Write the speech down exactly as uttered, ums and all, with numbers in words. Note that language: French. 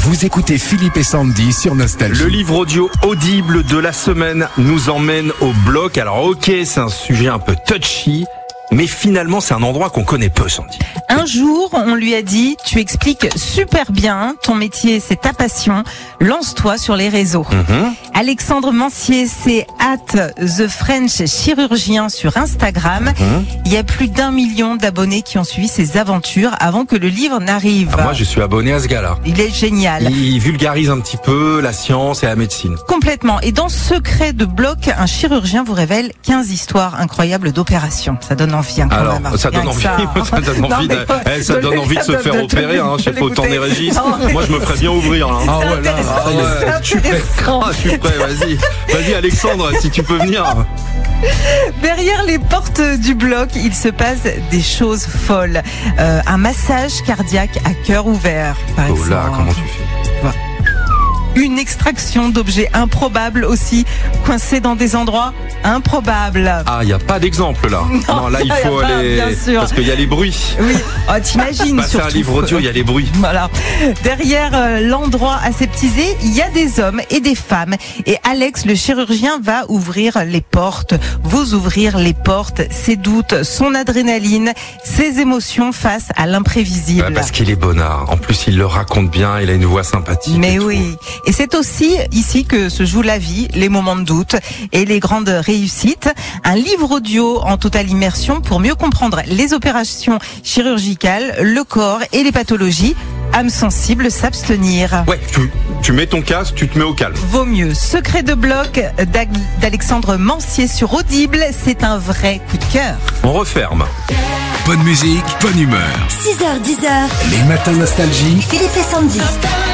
Vous écoutez Philippe et Sandy sur Nostalgie. Le livre audio audible de la semaine nous emmène au bloc. Alors ok, c'est un sujet un peu touchy, mais finalement c'est un endroit qu'on connaît peu, Sandy. Un jour, on lui a dit, tu expliques super bien, ton métier c'est ta passion, lance-toi sur les réseaux. Mmh. Alexandre Mancier, c'est at The French Chirurgien sur Instagram. Mmh. Il y a plus d'un million d'abonnés qui ont suivi ses aventures avant que le livre n'arrive. Ah, moi je suis abonné à ce gars-là. Il est génial. Il vulgarise un petit peu la science et la médecine. Complètement. Et dans Secret de bloc, un chirurgien vous révèle quinze histoires incroyables d'opérations. Ça donne envie, hein, quand Alors, même. ça donne Rien que envie, ça, hein. ça donne envie, de, eh, ça donne envie de se faire opérer, hein, chef autant des Régis. Moi, je me ferais bien ouvrir, hein. Ah ouais, là, ah ouais, je suis prêt. Ah, je suis prêt, vas-y. Vas-y, Alexandre, si tu peux venir. Derrière les portes du bloc, il se passe des choses folles. Euh, un massage cardiaque à cœur ouvert, par Oh exemple. là, comment tu fais? Une extraction d'objets improbables aussi, coincés dans des endroits improbables. Ah, il n'y a pas d'exemple là. Non, Non, là il y a faut pas, aller. bien sûr. Parce qu'il y a les bruits. Oui, oh, t'imagines Bah, c'est surtout. un livre audio, il y a les bruits. Voilà. Derrière euh, l'endroit aseptisé, il y a des hommes et des femmes. Et Alex, le chirurgien, va ouvrir les portes. Vous ouvrir les portes, ses doutes, son adrénaline, ses émotions face à l'imprévisible. Ouais, parce qu'il est bonnard. En plus, il le raconte bien, il a une voix sympathique. Mais et tout. oui. Et c'est aussi ici que se joue la vie, les moments de doute et les grandes réussites. Un livre audio en totale immersion pour mieux comprendre les opérations chirurgicales, le corps et les pathologies. Âme sensible, s'abstenir. Ouais, tu, tu mets ton casque, tu te mets au calme. Vaut mieux. Secret de bloc d'Alexandre Mancier sur Audible. C'est un vrai coup de cœur. On referme. Bonne musique, bonne humeur. six heures, dix heures. Les matins Nostalgie. Philippe et Sandy.